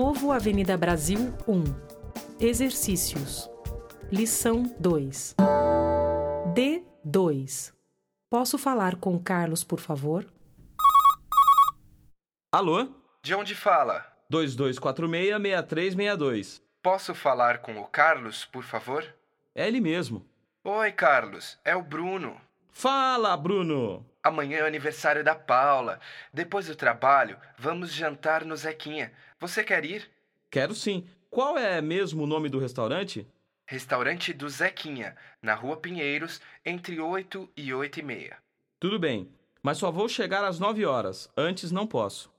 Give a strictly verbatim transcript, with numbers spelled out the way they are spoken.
Novo Avenida Brasil um. Exercícios. Lição dois. D dois. Posso falar com Carlos, por favor? Alô? De onde fala? dois dois quatro seis, seis três seis dois. Posso falar com o Carlos, por favor? É ele mesmo. Oi, Carlos. É o Bruno. Fala, Bruno! Amanhã é o aniversário da Paula. Depois do trabalho, vamos jantar no Zequinha. Você quer ir? Quero sim. Qual é mesmo o nome do restaurante? Restaurante do Zequinha, na Rua Pinheiros, entre oito e oito e meia. Tudo bem, mas só vou chegar às nove horas. Antes não posso.